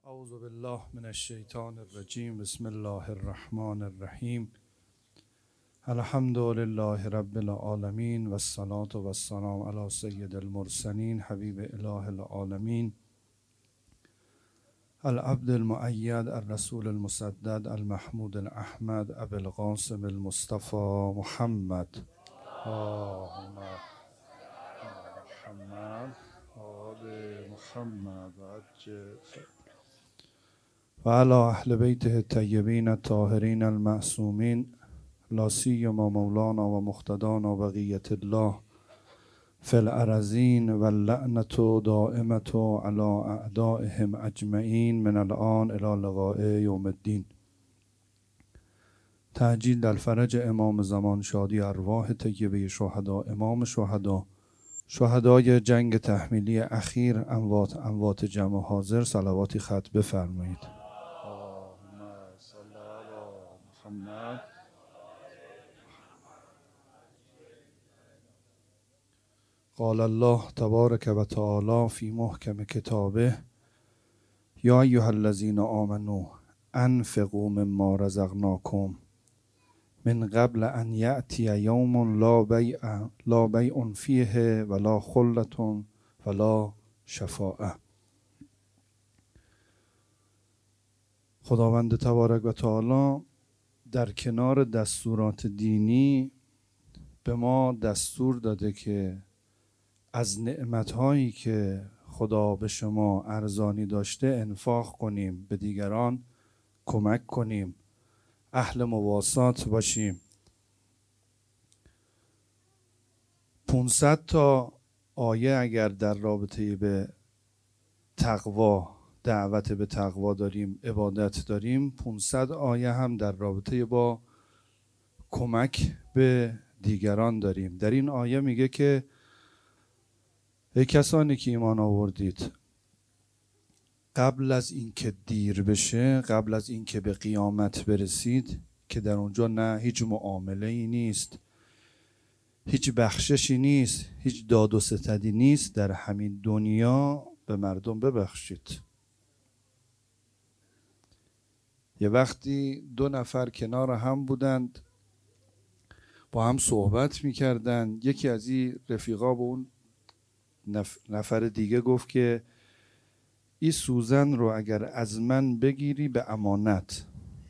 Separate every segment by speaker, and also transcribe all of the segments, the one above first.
Speaker 1: اعوذ بالله من الشیطان الرجیم. بسم الله الرحمن الرحیم. الحمد لله رب العالمین و الصلاة و السلام علی سید المرسلین حبیب اله العالمین العبد المؤید الرسول المسدد المحمود الاحمد ابی القاسم المصطفى محمد. اللهم محمد آل محمد و علی اهل بیته الطیبین الطاهرین المعصومین لا سیما مولانا و مقتدانا بقیة الله فی الارضین و اللعنة دائمة علی اعدائهم اجمعین من الان الی لقاء یوم الدین. تعجیل در فرج امام زمان، شادی ارواح طیبه شهدا، امام شهدا، شهدای جنگ تحمیلی اخیر، اموات جمع حاضر صلواتی ختم بفرمایید. محمد. قال الله تبارک و تعالی فی محکم کتابه یا ایها الذین آمنوا انفقوا مما رزقناکم من قبل ان یأتی یوم لا بیع فیه ولا خلة ولا شفاعة. خداوند تبارک و تعالی در کنار دستورات دینی به ما دستور داده که از نعمتهایی که خدا به شما ارزانی داشته انفاق کنیم، به دیگران کمک کنیم، اهل مواسات باشیم. 500 تا آیه اگر در رابطه به تقوا، دعوت به تقوا داریم، عبادت داریم، 500 آیه هم در رابطه با کمک به دیگران داریم. در این آیه میگه که ای کسانی که ایمان آوردید، قبل از اینکه دیر بشه، قبل از اینکه به قیامت برسید، که در اونجا نه هیچ معامله ای نیست، هیچ بخششی نیست، هیچ داد و ستدی نیست، در همین دنیا به مردم ببخشید. یه وقتی 2 نفر کنار هم بودند، با هم صحبت میکردند. یکی از این رفیقا به اون نفر دیگه گفت که این سوزن رو اگر از من بگیری به امانت،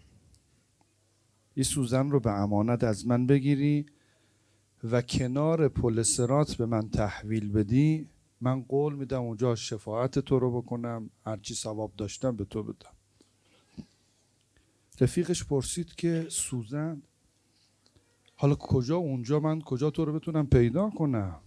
Speaker 1: این سوزن رو به امانت از من بگیری و کنار پل صراط به من تحویل بدی، من قول میدم اونجا شفاعت تو رو بکنم، هرچی ثواب داشتم به تو بدم. رفیقش پرسید که سوزن، حالا کجا اونجا، من کجا تو رو بتونم پیدا کنم؟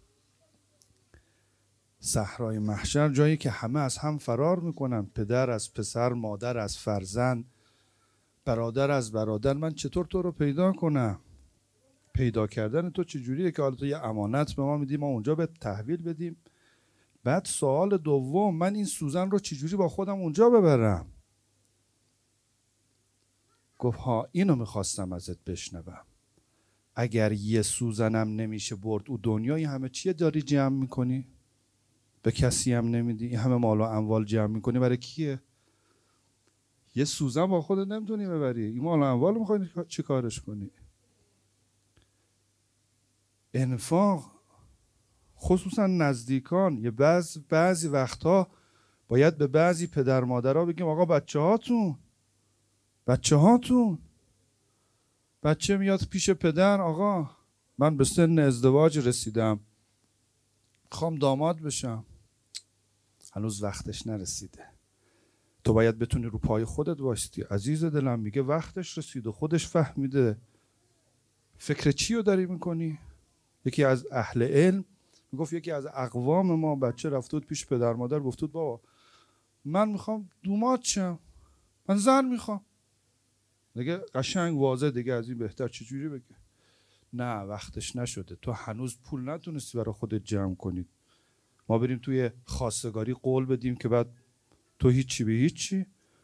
Speaker 1: صحرای محشر، جایی که همه از هم فرار میکنن، پدر از پسر، مادر از فرزند، برادر از برادر، من چطور تو رو پیدا کنم؟ پیدا کردن تو چجوریه که حالا تو یه امانت به ما میدی ما اونجا به تحویل بدیم؟ بعد سوال دوم، من این سوزن رو چجوری با خودم اونجا ببرم؟ گفت ها، اینو میخواستم ازت بشنوم. اگر یه سوزنم نمیشه برد او دنیای همه چیه داری جمع میکنی؟ به کسی هم نمیدی؟ این همه مال و اموال جمع میکنی برای کیه؟ یه سوزن با خودت نمیتونی ببری، این مال و اموال میخوای چی کارش کنی؟ انفاق، خصوصا نزدیکان، یه بعضی وقتها باید به بعضی پدر مادرها بگیم آقا بچه میاد پیش پدر، آقا من به سن ازدواج رسیدم، خوام داماد بشم، هنوز وقتش نرسیده. تو باید بتونی رو پای خودت وایستی. عزیز دلم، میگه وقتش رسیده، خودش فهمیده، فکر چی رو داری میکنی؟ یکی از اهل علم میگفت یکی از اقوام ما بچه رفته بود پیش پدر مادر، گفت بود بابا من میخوام دوماد شم، من زن میخوام. دیگه قشنگ واضح، دیگه از این بهتر چجوری بگه؟ نه وقتش نشده، تو هنوز پول نتونستی برای خودت جمع کنی. ما بریم توی خواستگاری قول بدیم که بعد تو هیچی به هیچی.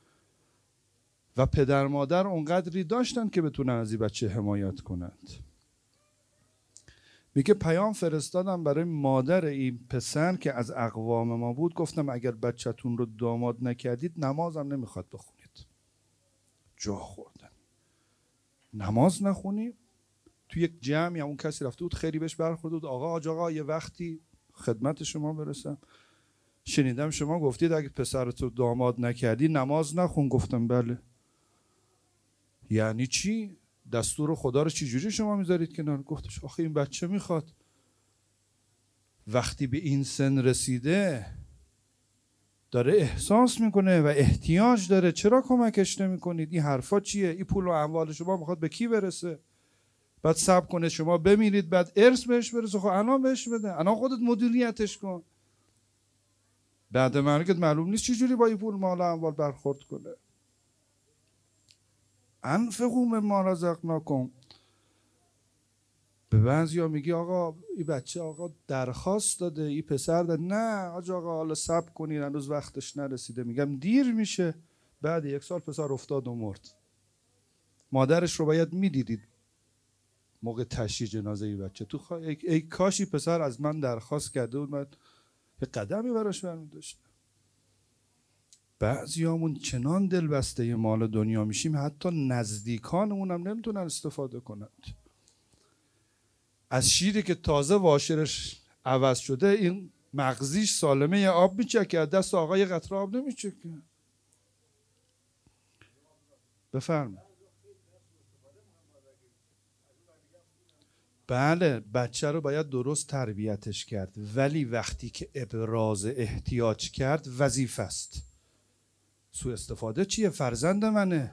Speaker 1: و پدر مادر اونقدری داشتن که بتونن از این بچه حمایت کنند. میگه پیام فرستادم برای مادر این پسر که از اقوام ما بود، گفتم اگر بچه‌تون رو داماد نکردید نمازم نمیخواد بخونید. جا خوردن. نماز نخونی؟ تو یک جمعی اون کسی رفته بود خیلی بهش برخورده بود، آقا یه وقتی خدمت شما برسم، شنیدم شما گفتید اگه پسرتو داماد نکردی نماز نخون. گفتم بله. یعنی چی؟ دستور خدا رو چی جوری شما میذارید کنار؟ گفتش آخه این بچه میخواد، وقتی به این سن رسیده داره احساس میکنه و احتیاج داره، چرا کمکش نمیکنید؟ این حرفا چیه؟ این پول و اموال شما میخواد به کی برسه؟ بعد صبر کنه شما بمیرید بعد ارث بهش برسه. خب الان بهش بده، الان خودت مدیریتش کن. بعد مرگت معلوم نیست چجوری با این پول مال و اموال برخورد کنه. انفقوا مما رزقناکم. به بعضیا میگی آقا این بچه آقا درخواست داده، این پسر داده. نه آقا حالا صبر کنین هنوز وقتش نرسیده. میگم دیر میشه. بعد 1 سال پسر افتاد و مرد. مادرش رو باید میدیدید موقع تشییع جنازه ای بچه. تو ای کاشی پسر از من درخواست کرده بود، من یه قدمی براش برمی داشتم. بعضیامون چنان دل بسته مال دنیا میشیم حتی نزدیکانمون هم نمیتونن استفاده کنند. از شیری که تازه واشرش عوض شده این مغزیش سالمه یه آب میچکه، دست آقا یه قطره آب نمیچکه. بفرمایید. بله بچه رو باید درست تربیتش کرد، ولی وقتی که ابراز احتیاج کرد وظیفه است. سوء استفاده چیه؟ فرزند منه.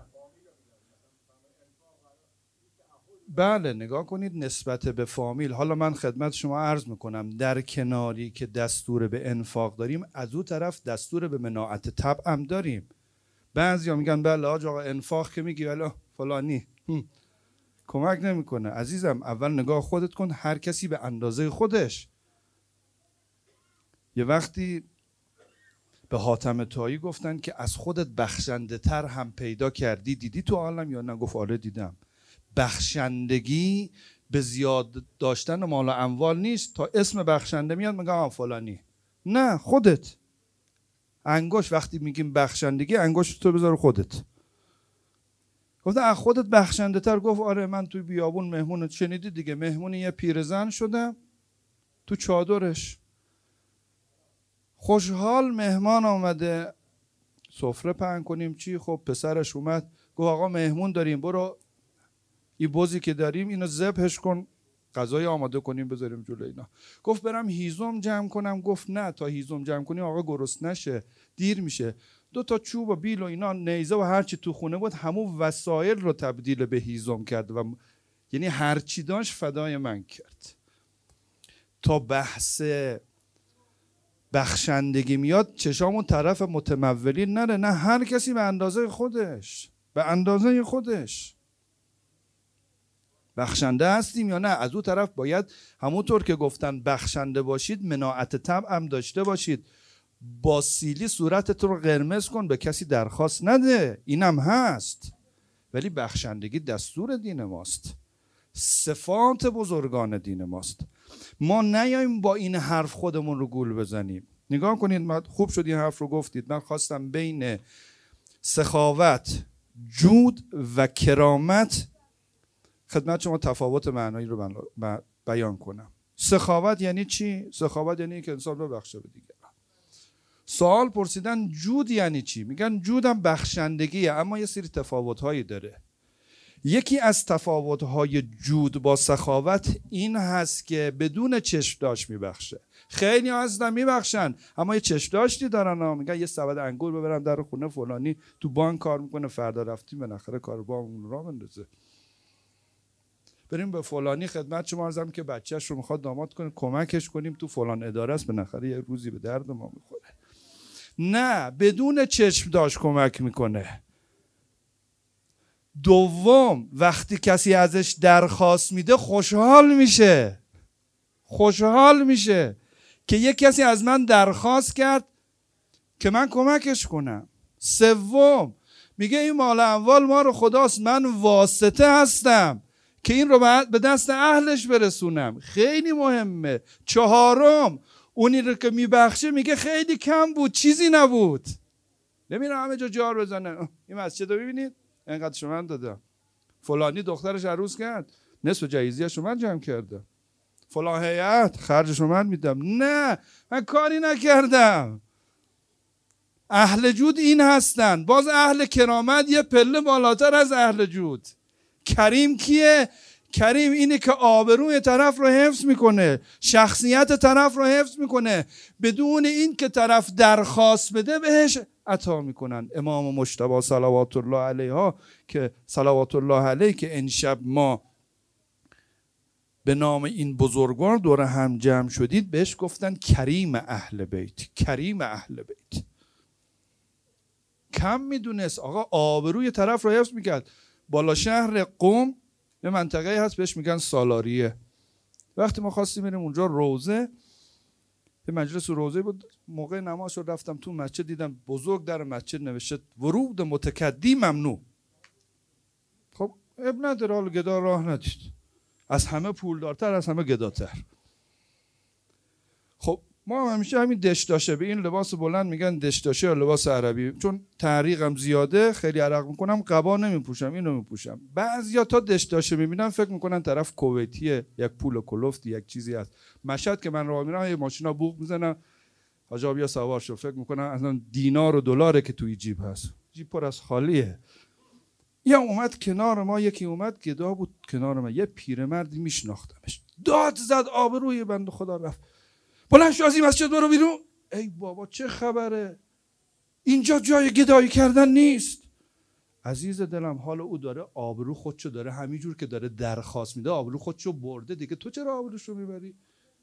Speaker 1: بله نگاه کنید نسبت به فامیل. حالا من خدمت شما عرض میکنم در کناری که دستور به انفاق داریم، از اون طرف دستور به مناعت طبع هم داریم. بعضیا میگن بله آقا انفاق که میگی ولی فلانی کمک نمیکنه. عزیزم اول نگاه خودت کن، هر کسی به اندازه خودش. یه وقتی به حاتم طایی گفتن که از خودت بخشنده تر هم پیدا کردی، دیدی تو عالم یا نه؟ گفت آره دیدم. بخشندگی به زیاد داشتن مال و اموال نیست. تا اسم بخشنده میاد میگم فلانی. نه خودت. انگشت وقتی میگیم بخشندگی انگشت تو بذار خودت. گفت از خودت بخشنده تر. گفت آره من توی بیابون مهمون، شنیدی دیگه، مهمون یه پیرزن شدم تو چادرش. خوشحال مهمان آمده، سفره پهن کنیم چی؟ خب پسرش اومد گفت آقا مهمون داریم، برو این بزی که داریم اینو ذبحش کن، غذای آماده کنیم بذاریم جلوی اینا. گفت برم هیزم جمع کنم. گفت نه تا هیزم جمع کنی آقا گرسنه نشه، دیر میشه. 2 تا چوب و بیل و اینا، نیزه و هرچی تو خونه بود همون وسایل رو تبدیل به هیزم کرد و یعنی هرچی داشت فدای من کرد. تا بحث بخشندگی میاد چشامون طرف متمولین نره. نه هر کسی به اندازه خودش، به اندازه خودش. بخشنده هستیم یا نه؟ از اون طرف باید همونطور که گفتن بخشنده باشید مناعت طبع هم داشته باشید. با سیلی صورتت رو قرمز کن، به کسی درخواست نده، اینم هست. ولی بخشندگی دستور دین ماست، صفات بزرگان دین ماست. ما نیاییم با این حرف خودمون رو گول بزنیم. نگاه کنید، من خوب شد این حرف رو گفتید. من خواستم بین سخاوت، جود و کرامت خدمت شما تفاوت معنایی رو بیان کنم. سخاوت یعنی چی؟ سخاوت یعنی که انسان ببخشه به دیگران. سوال پرسیدن جود یعنی چی؟ میگن جودم بخشندگیه، اما یه سری تفاوت‌هایی داره. یکی از تفاوت‌های جود با سخاوت این هست که بدون چشم داشت میبخشه. خیلی هستن میبخشن اما یه چشم داشتی دارن. میگن یه سبد انگور ببرم در خونه فلانی تو بانک کار میکنه، فردا رفتیم بالاخره کار بامون را بندازه. بریم به فلانی خدمت شما عرضم که بچه‌ش رو میخواد داماد کنه، کمکش کنیم تو فلان اداره است، بالاخره یه روزی به درد ما میخوره. نه، بدون چشم داشت کمک میکنه. دوم، وقتی کسی ازش درخواست میده خوشحال میشه که یک کسی از من درخواست کرد که من کمکش کنم. سوم، میگه این مال اموال ما رو خداست، من واسطه هستم که این رو به دست اهلش برسونم. خیلی مهمه. چهارم، اونی رو که میبخشه میگه خیلی کم بود، چیزی نبود. نمیره همه جا جار بزنه. این مسجد رو ببینید اینقدر شما من دادم، فلانی دخترش عروس کرد، نصف جایزیه‌شو من جمع کردم، فلان هیئت خرجشو من میدم. نه، من کاری نکردم. اهل جود این هستن. باز اهل کرامت یه پله بالاتر از اهل جود. کریم کیه؟ کریم اینه که آبروی طرف رو حفظ میکنه، شخصیت طرف رو حفظ میکنه، بدون این که طرف درخواست بده بهش عطا میکنن. امام مجتبی صلوات الله علیه که امشب ما به نام این بزرگوار دور هم جمع شدید بهش گفتن کریم اهل بیت. کریم اهل بیت کم میدونست آقا آبروی طرف رو حفظ میکرد. بالا شهر قم یه منطقه هست بهش میگن سالاریه. وقتی ما خواستیم بریم اونجا روزه، یه مجلس روزه بود، موقع نماز رو رفتم تو مسجد، دیدم بزرگ در مسجد نوشته ورود متکدی ممنوع. خب اب نداره، حالا گدا راه ندید، از همه پولدارتر، از همه گداتر. خب ما همیشه همین دشداشه، به این لباس بلند میگن دشداشه یا لباس عربی، چون تعریقم زیاده خیلی عرق میکنم، قبا نمیپوشم، اینو میپوشم. بعضیا تا دشداشه میبینن فکر میکنن طرف کویتیه، یک پول کلفتی یک چیزی هست. مشهد که من راه میرم یه ماشینا بوق میزنن، حاجا بیا سوار شو، فکر میکنن اصلا دینار و دلاره که توی جیب هست، جیب پر از خالیه. یا اومد کنار ما، یکی اومد گدا بود کنار ما، یه پیرمردی میشناختمش، داد زد، آبروی بنده خدا رفت. بلند شو از این مسجد برو بیرون. ای بابا چه خبره؟ اینجا جای گدایی کردن نیست. عزیز دلم، حال او داره آبرو خودشو داره همینجور که داره درخواست میده آبرو خودشو برده دیگه، تو چرا آبروشو میبری؟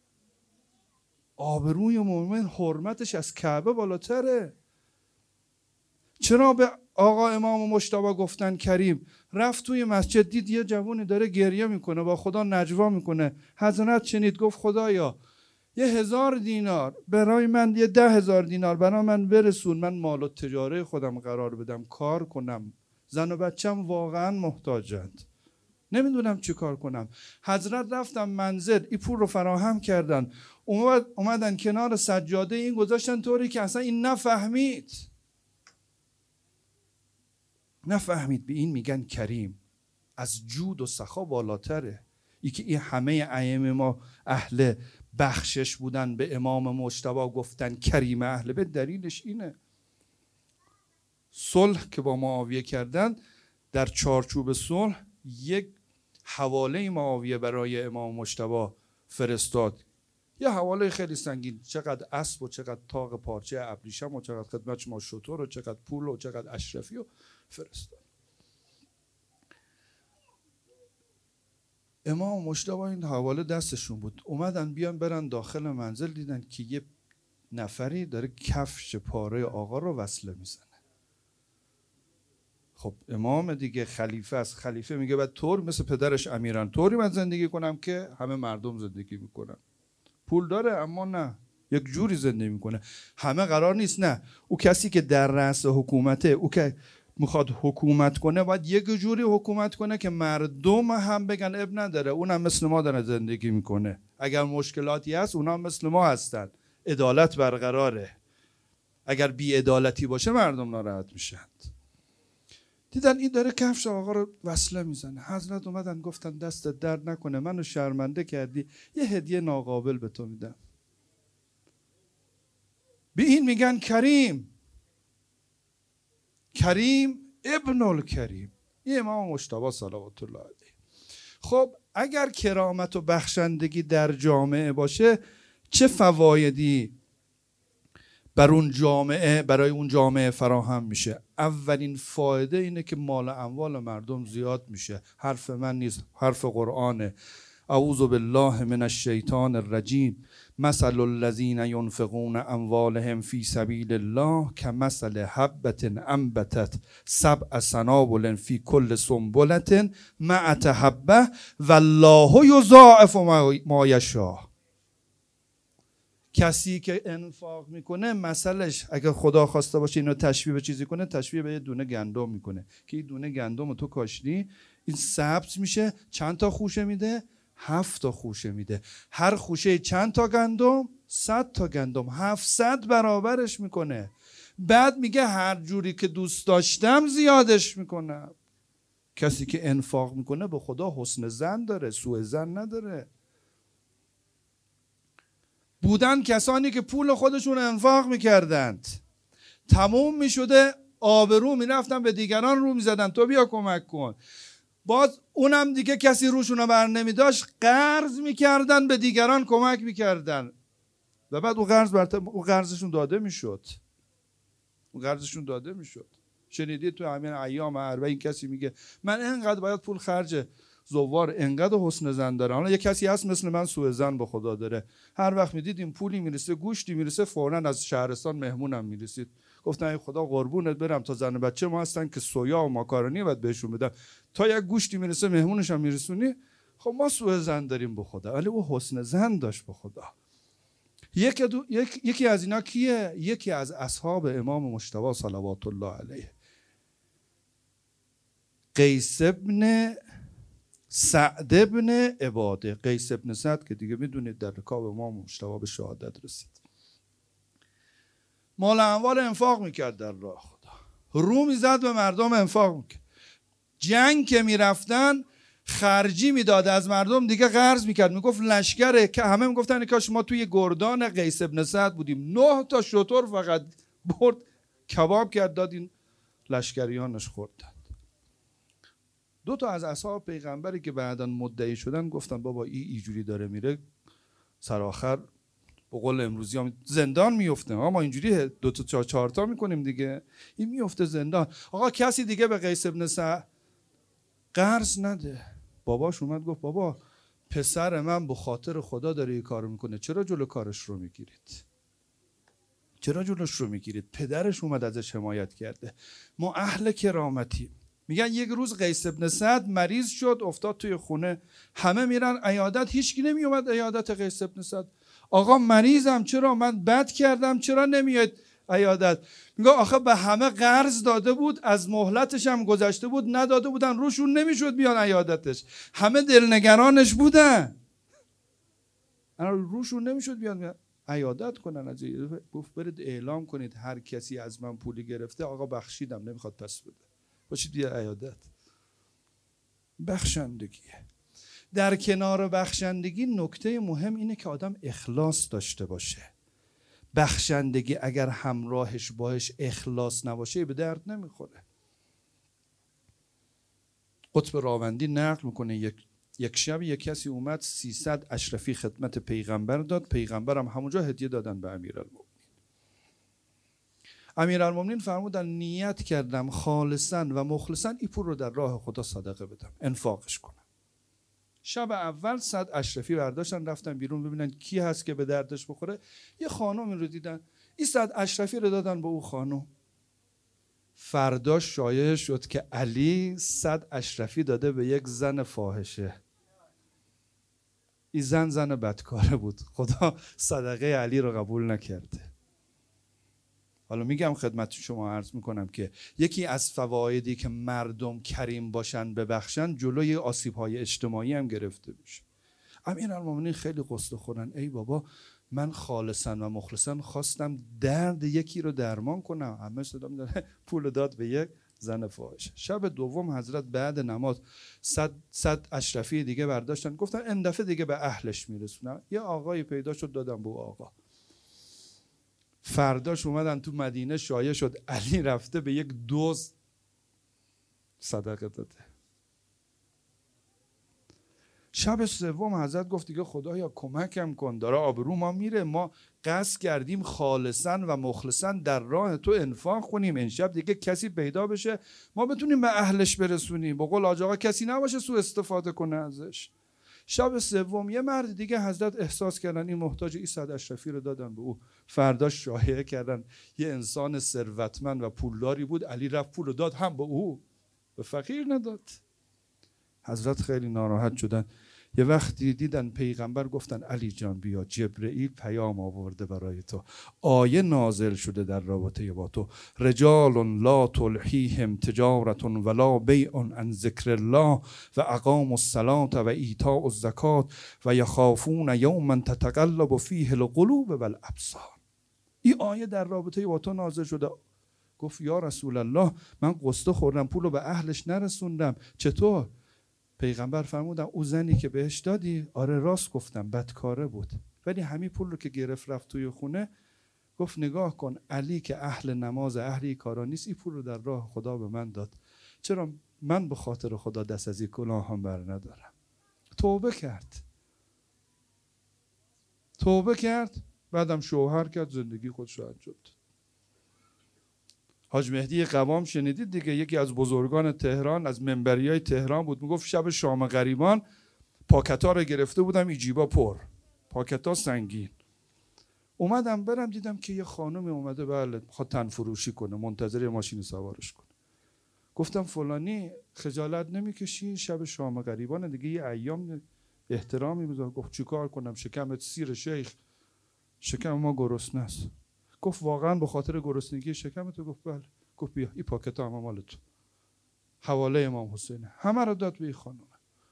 Speaker 1: آبروی مومن حرمتش از کعبه بالاتره. چرا به آقا امام مجتبی گفتن کریم؟ رفت توی مسجد دید یه جوونی داره گریه میکنه، با خدا نجوا میکنه. حضرت شنید، گفت خدایا 1000 دینار برای من، 10,000 دینار برای من برسون، من مال و تجاره خودم قرار بدم، کار کنم، زن و بچم واقعا محتاجند، نمیدونم چی کار کنم. حضرت رفتم منزل، این پول رو فراهم کردن، اومدن کنار سجاده این گذاشتن طوری که اصلا این نفهمید. به این میگن کریم. از جود و سخا بالاتره. ای که این همه ائمه ما اهل بخشش بودن، به امام مجتبی گفتن کریم اهل بیت، دلیلش اینه. صلح که با معاویه کردن، در چارچوب صلح یک حواله معاویه برای امام مجتبی فرستاد، یه حواله خیلی سنگین، چقدر اسب و چقدر تاق پارچه ابریشم و چقدر خدمت شما شتر و چقدر پول و چقدر اشرفی و فرستاد. امام مجتبی این حواله دستشون بود، اومدن بیان برن داخل منزل، دیدن که یه نفری داره کفش پاره آقا رو وصله میزنه. خب امام دیگه خلیفه است، خلیفه میگه بعد طور مثل پدرش امیران طوری من زندگی کنم که همه مردم زندگی میکنن. پول داره اما نه، یک جوری زندگی میکنه. همه قرار نیست، نه، او کسی که در رأس حکومته، او که میخواد حکومت کنه باید یک جوری حکومت کنه که مردم هم بگن اب نداره، اونم مثل ما داره زندگی میکنه، اگر مشکلاتی هست اونم مثل ما هستن، عدالت برقراره. اگر بی عدالتی باشه مردم ناراحت میشن. دیدن این داره کفش آقا رو وصله میزنه. حضرت اومدن گفتن دستت درد نکنه، منو شرمنده کردی، یه هدیه ناقابل به تو میدم. به این میگن کریم. کریم ابن الکریم، این امام مجتبی صلوات الله علیه. خب اگر کرامت و بخشندگی در جامعه باشه، چه فوایدی برای اون جامعه فراهم میشه؟ اولین فایده اینه که مال اموال مردم زیاد میشه. حرف من نیست، حرف قرآنه. اعوذ بالله من الشیطان الرجیم. مثل الذین ينفقون اموالهم فی سبیل الله کمثل حبة انبتت 7 سنابل فی کل سنبلة 100 حبة والله یضاعف ما یشاء. کسی که انفاق میکنه، مثلش اگر خدا خواسته باشه اینو تشبیه به چیزی کنه، تشبیه به یه دونه گندم میکنه که این دونه گندم رو تو کاشتی، این این ثبت میشه. چند تا خوشه میده؟ 7 تا خوشه میده. هر خوشه چند تا گندم؟ 100 تا گندم. 700 برابرش میکنه. بعد میگه هر جوری که دوست داشتم زیادش میکنم. کسی که انفاق میکنه به خدا حسن ظن داره، سوء ظن نداره. بودن کسانی که پول خودشون انفاق میکردند، تموم میشده، آبرو میرفتن به دیگران رو میزدن تو بیا کمک کن. باز اونم دیگه کسی روشونو بر نمیداشت، قرض میکردن به دیگران کمک میکردن و بعد اون قرضشون داده میشد. شنیدید تو همین ایام عربه این کسی میگه من اینقدر باید پول خرج زوار، اینقدر حسن ظن داره. حالا یه کسی هست مثل من سوء ظن به خدا داره، هر وقت میدیدیم پولی میرسه، گوشتی میرسه، فوراً از شهرستان مهمونم میرسید. گفتن ای خدا قربونت برم، تا زن بچه ما هستن که سویا و ماکارونی باید بهشون بدن، تا یک گوشتی میرسه مهمونش هم میرسونی. خب ما سوء ظن داریم به خدا، ولی او حسن ظن داشت به خدا. یکی از اینا کیه؟ یکی از اصحاب امام مجتبی صلوات الله علیه، قیس ابن سعد ابن عباده. قیس ابن سعد که دیگه میدونید در رکاب امام مجتبی به شهادت رسید. مال اموال انفاق میکرد در راه خدا، رو میزد به مردم انفاق میکرد. جنگ که میرفتن خرجی میداد از مردم، دیگه قرض میکرد، میگفت لشکره که همه میگفتن کاش ما توی گردان قیس ابن سعد بودیم. 9 تا شتر فقط برد کباب کرد داد این لشکریانش خوردن. 2 تا از اصحاب پیغمبری که بعداً مدعی شدن گفتن بابا اینجوری داره میره سر آخر به قول امروزی هم زندان میفته. ما اینجوری 2 تا 4 تا میکنیم دیگه، این میفته زندان. آقا کسی دیگه به قیس ابن سعد قرض نده. باباش اومد گفت بابا پسر من به خاطر خدا داره این کارو میکنه، چرا جلو کارش رو میگیرید؟ چرا جلوش رو میگیرید؟ پدرش اومد ازش حمایت کرده. ما اهل کرامتیم. میگن یک روز قیس ابن سعد مریض شد، افتاد توی خونه، همه میرن عیادت، هیچکی نمیومد عیادت قیس ابن سعد. آقا مریضم، چرا من بد کردم، چرا نمیاد عیادت؟ میگه آخه به همه قرض داده بود، از مهلتش هم گذشته بود، نداده بودن، روشون نمیشد بیان عیادتش، همه دلنگرانش بودن، روشون نمیشد بیان عیادت کنن. از گفت برید اعلام کنید هر کسی از من پولی گرفته آقا بخشیدم، نمیخواد پس بده، باشید بیا عیادت. بخشندگیه. در کنار بخشندگی نکته مهم اینه که آدم اخلاص داشته باشه. بخشندگی اگر همراهش باش اخلاص نباشه به درد نمیخوره. قطب راوندی نقل میکنه یک شب یک کسی اومد 300 اشرفی خدمت پیغمبر داد، پیغمبرم همونجا هدیه دادن به امیرالمومنین. امیرالمومنین فرمودن نیت کردم خالصاً و مخلصاً این پول رو در راه خدا صدقه بدم، انفاقش کنم. شب اول 100 اشرفی برداشتن رفتن بیرون ببینن کی هست که به دردش بخوره. یه خانومی رو دیدن، این 100 اشرفی رو دادن به اون خانوم. فردا شایعه شد که علی 100 اشرفی داده به یک زن فاحشه. این زن بدکاره بود، خدا صدقه علی رو قبول نکرده. حالا میگم خدمت شما عرض میکنم که یکی از فوایدی که مردم کریم باشن ببخشن جلوی آسیب‌های اجتماعی هم گرفته میشه. امیرالمومنین خیلی قصه خورن، ای بابا من خالصا و مخلصا خواستم درد یکی رو درمان کنم، همه صدا میدن پول داد به یک زن فاحشه. شب دوم حضرت بعد نماز 100 اشرفی دیگه برداشتن، گفتن این دفعه دیگه به اهلش میرسونم. یه آقایی پیدا شد دادم به آقا. فرداش اومدن تو مدینه شایع شد علی رفته به یک دزد صدقه داده. شب سوم حضرت گفت دیگه خدایا کمکم کن، داره آبرو ما میره، ما قصد کردیم خالصاً و مخلصاً در راه تو انفاق کنیم، این شب دیگه کسی پیدا بشه ما بتونیم به اهلش برسونیم، به قول حاج آقا کسی نباشه سوء استفاده کنه ازش. شب سوم یه مرد دیگه حضرت احساس کردن این محتاج، این 100 اشرفی رو دادن به او. فرداش شایعه کردن یه انسان ثروتمند و پولداری بود، علی رفت پول داد هم به او، به فقیر نداد. حضرت خیلی ناراحت شدن. یه وقتی دیدن پیغمبر گفتن علی جان بیا، جبرئیل پیام آورده برای تو، آیه نازل شده در رابطه با تو. رجال لا تلهیهم تجارت ولا بیع عن ذکر الله و اقاموا الصلاة و ایتاء الزکات و یخافون یوما تتقلب فیه القلوب والابصار. این آیه در رابطه با تو نازل شده. گفت یا رسول الله من قصه خوردم، پولو به اهلش نرسوندم، چطور؟ پیغمبر فرمودن او زنی که بهش دادی، آره راست گفتم بدکاره بود، ولی همین پول رو که گرفت رفت توی خونه، گفت نگاه کن علی که اهل نماز اهل کارا نیست، این پول رو در راه خدا به من داد، چرا من به خاطر خدا دست از این گناهام بر ندارم؟ توبه کرد، بعدم شوهر کرد، زندگی خودش رو انجام داد. حاج مهدی قوام شنیدید دیگه، یکی از بزرگان تهران، از منبریای تهران بود، میگفت شب شام غریبان پاکتا رو گرفته بودم، ای جیبا پر، پاکتا سنگین. اومدم برم دیدم که یه خانم اومده، بله میخواد تن فروشی کنه، منتظر ماشین سوارش کنه. گفتم فلانی خجالت نمیکشی؟ شب شام غریبان دیگه، یه ایام احترامی بذار. گفت چیکار کنم؟ شکمت سیر شیخ، شکم ما گرسنه است. گفت واقعا به خاطر گرسنگی شکمت؟ گفت بله. گفت بیا این پاکت هم مال تو، حواله امام حسین. همه رو داد به این خانم.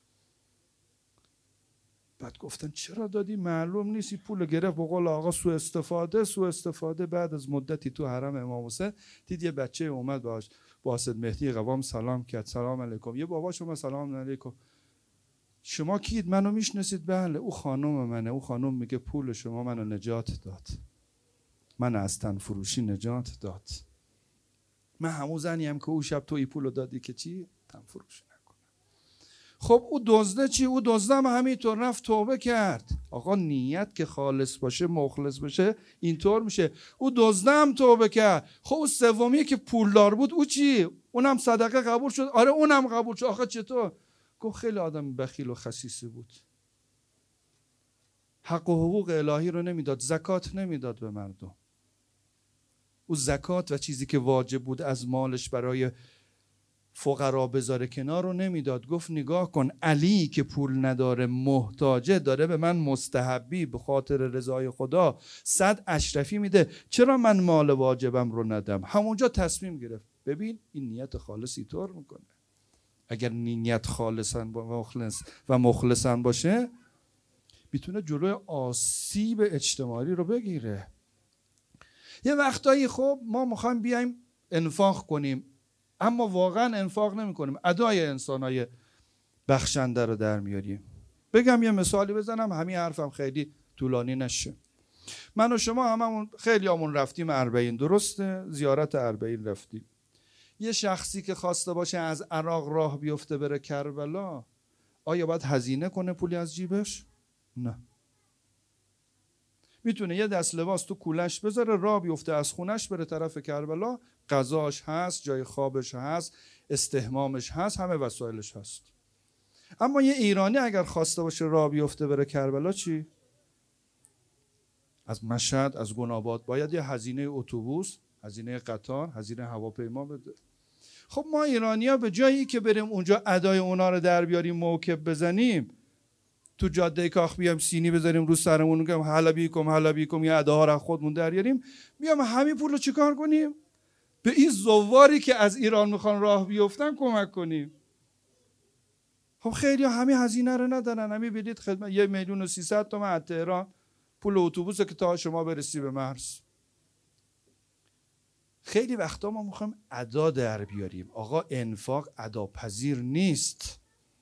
Speaker 1: بعد گفتن چرا دادی؟ معلوم نیست. این پول گرفت، به قول آقا سوء استفاده. بعد از مدتی تو حرم امام حسین دید یه بچه اومد باش، با حضرت مهدی قوام سلام کرد، سلام علیکم. یه بابا شما سلام علیکم، شما کید؟ منو میشناسید؟ بله او خانم منه. او خانم میگه پول شما منو نجات داد، من از تن فروشی نجات داد. من همون زنیم که او شب تو ای پولو دادی که چی؟ تن فروشی نکنه. خب او دزده چی؟ او دزده هم همینطور رفت توبه کرد. آقا نیت که خالص باشه، مخلص باشه، اینطور میشه. او دزده هم توبه کرد. خب او سومی که پولدار بود، او چی؟ اونم صدقه قبول شد؟ آره اونم قبول شد. آخه چطور؟ گفت خیلی آدم بخیل و خسیسی بود، حق و حقوق الهی رو نمیداد، زکات نمیداد به مردم. او زکات و چیزی که واجب بود از مالش برای فقرا بذاره کنار رو نمیداد. گفت نگاه کن علی که پول نداره، محتاجه، داره به من مستحبی به خاطر رضای خدا 100 اشرفی میده، چرا من مال واجبم رو ندم؟ همونجا تصمیم گرفت. ببین این نیت خالصی طور میکنه. اگر نیت خالصا و مخلصا باشه، میتونه جلوی آسیب اجتماعی رو بگیره. یه وقتایی خب ما میخوایم بیایم انفاق کنیم، اما واقعا انفاق نمی کنیم، ادای انسانای بخشنده رو در میاریم. بگم یه مثالی بزنم، همین حرفم خیلی طولانی نشه. من و شما هممون خیلیامون رفتیم اربعین، درسته؟ زیارت اربعین رفتیم. یه شخصی که خواسته باشه از عراق راه بیفته بره کربلا، آیا باید هزینه کنه پولی از جیبش؟ نه. میتونه یه دست لباس تو کولش بذاره، راه بیفته از خونش بره طرف کربلا، غذاش هست، جای خوابش هست، استحمامش هست، همه وسایلش هست. اما یه ایرانی اگر خواسته باشه راه بیفته بره کربلا، چی؟ از مشهد، از گناباد باید یه هزینه اتوبوس، هزینه قطار، هزینه هواپیما بده. خب ما ایرانی‌ها به جایی که بریم اونجا ادای اونا رو در بیاریم، موکب بزنیم، تو جاده کاخ بیام سینی بذاریم رو سرمون، میگم حالا بیکم یه اداها رو خودمون دراریم، میام همین پول رو چیکار کنیم؟ به این زواری که از ایران میخوان راه بیفتن کمک کنیم. خب خیلی همین هزینه رو ندارن، همین بلیط خدمت 1,300,000 تومان از تهران، پول اتوبوسه که تا شما برسی به مرز. خیلی وقتا ما میخوایم ادا در بیاریم. آقا انفاق اداپذیر نیست.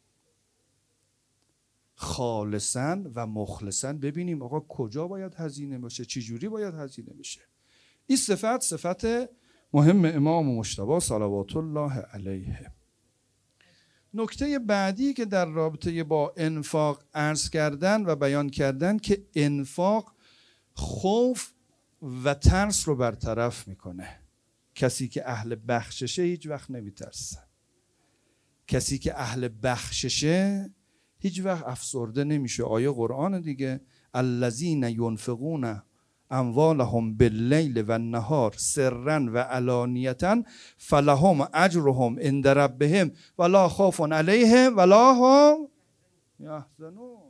Speaker 1: خالصاً و مخلصاً ببینیم آقا کجا باید هزینه باشه، چی جوری باید هزینه بشه. این صفت مهم امام مجتبی صلوات الله علیه. نکته بعدی که در رابطه با انفاق عرض کردن و بیان کردن که انفاق خوف و ترس رو برطرف میکنه. کسی که اهل بخششه هیچ وقت نمیترسه. کسی که اهل بخششه هیچ وقت افسرده نمیشه. آیه قرآن دیگه، الذین ینفقون اموالهم باللیل و النهار سرا و علانیة فلهم اجرهم عند ربهم ولا خوف علیهم ولا هم. یحزنون.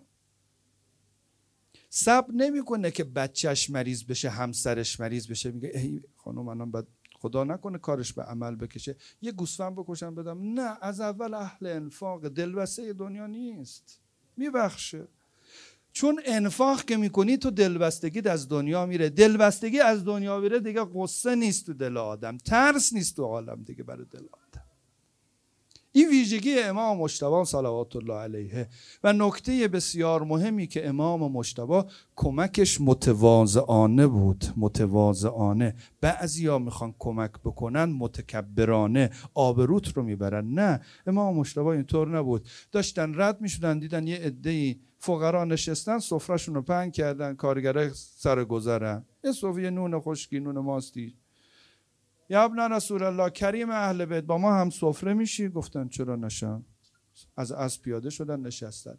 Speaker 1: صبر نمیکنه که بچهش مریض بشه، همسرش مریض بشه، میگه ای خانم الان بعد خدا نکنه کارش به عمل بکشه یه گوسفند بکشم بدم. نه، از اول اهل انفاق، دلبسته دنیا نیست، میبخشه. چون انفاق که میکنی تو دلبستگی از دنیا میره. دلبستگی از دنیا میره دیگه قصه نیست تو دل آدم، ترس نیست تو عالم دیگه برای دل آدم. این ویژگی امام مجتبی صلوات الله علیه. و نکته بسیار مهمی که امام مجتبی کمکش متواضعانه بود. متواضعانه. بعضیا میخوان کمک بکنن متکبرانه، آبروت رو میبرن. نه، امام مجتبی اینطور نبود. داشتن رد میشدن دیدن یه عده‌ای فقرا نشستن، سفرهشون رو پهن کردن، کارگرای سر گذرن، یه سفره نون خشکی، نون ماستی. یا ابن رسول الله، کریم اهل بیت، با ما هم سفره میشی؟ گفتن چرا نشم. از پیاده شدن نشستن.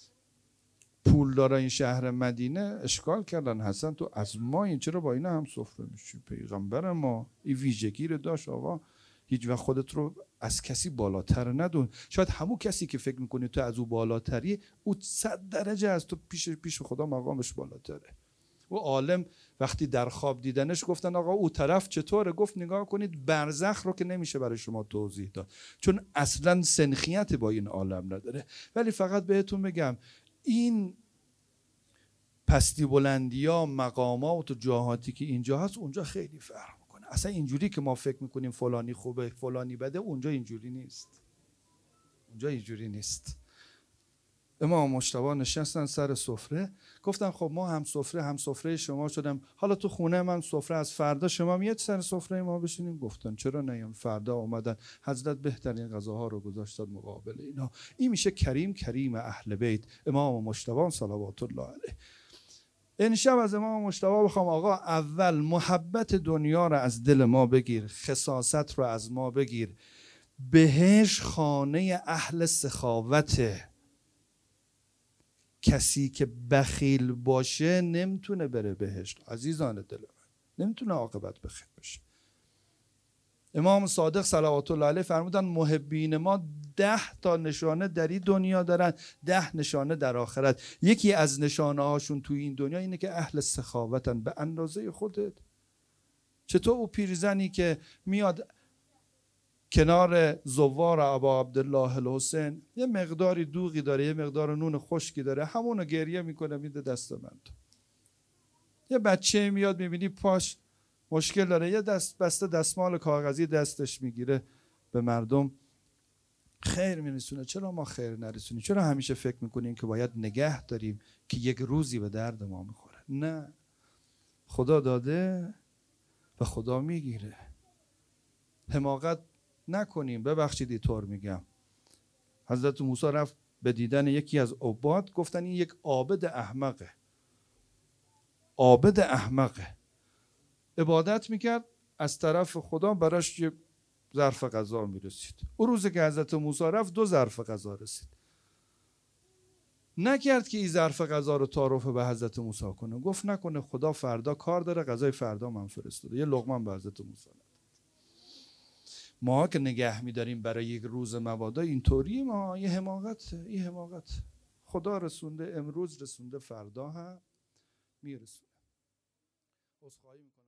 Speaker 1: پول داره این شهر مدینه، اشکال کردن حسن تو از ما این چرا با اینا هم سفره میشی؟ پیغمبر ما این ویژگی رو داشت. آقا هیچ وقت خودت رو از کسی بالاتر ندون. شاید همون کسی که فکر میکنی تو از او بالاتری، او 100 درجه از تو پیش خدا مقامش بالاتره. و عالم وقتی در خواب دیدنش گفتن آقا او طرف چطوره؟ گفت نگاه کنید برزخ رو که نمیشه برای شما توضیح داد، چون اصلا سنخیت با این عالم نداره. ولی فقط بهتون بگم این پستی بلندی ها، مقامات و جاهاتی که اینجا هست اونجا خیلی فرق میکنه. اصلا اینجوری که ما فکر میکنیم فلانی خوبه فلانی بده، اونجا اینجوری نیست. اونجا اینجوری نیست. امام مجتبی نشستن سر سفره، گفتن خب ما هم سفره شما شدم، حالا تو خونه من سفره، از فردا شما میاد سر سفره ما بشینیم؟ گفتن چرا نیام. فردا اومدن، حضرت بهترین غذاها رو گذاشتن مقابل اینا. این میشه کریم اهل بیت، امام مجتبی صلوات الله علیه. این شب از امام مجتبی بخوام آقا اول محبت دنیا رو از دل ما بگیر، خساست رو از ما بگیر. بهش خانه اهل سخاوته. کسی که بخیل باشه نمیتونه بره بهشت. عزیزان دل من، نمیتونه عاقبت بخیر بشه. امام صادق صلوات الله علیه فرمودن محبین ما 10 تا نشانه در این دنیا دارن، 10 نشانه در آخرت. یکی از نشانه هاشون توی این دنیا اینه که اهل سخاوتن به اندازه خودت. چطور او پیرزنی که میاد کنار زوار ابا عبدالله الحسین، یه مقداری دوغی داره، یه مقدار نون خشکی داره، همونو گریه میکنه میده دست من. یه بچه میاد میبینی پاش مشکل داره، یه بسته دستمال کاغذی دستش میگیره به مردم خیر میرسونه. چرا ما خیر نرسونیم؟ چرا همیشه فکر میکنیم که باید نگه داریم که یک روزی به درد ما میخوره؟ نه، خدا داده و خدا میگیره. حماقت نکنیم. ببخشید اینطور میگم. حضرت موسی رفت به دیدن یکی از عباد، گفتن این یک عابد احمقه. عابد احمقه. عبادت میکرد، از طرف خدا براش یه ظرف غذا میرسید. اون روز که حضرت موسی رفت 2 ظرف غذا رسید. نکرد که این ظرف غذا رو تعارف به حضرت موسی کنه. گفت نکنه خدا فردا کار داره، غذای فردا من فرستاده. یه لقمه به حضرت موسی نداد. ما که نگه میداریم برای یک روز مبادا اینطوری، ما یه حماقت. خدا رسونده، امروز رسونده، فردا هم میرسونه. عذرخواهی میکنم.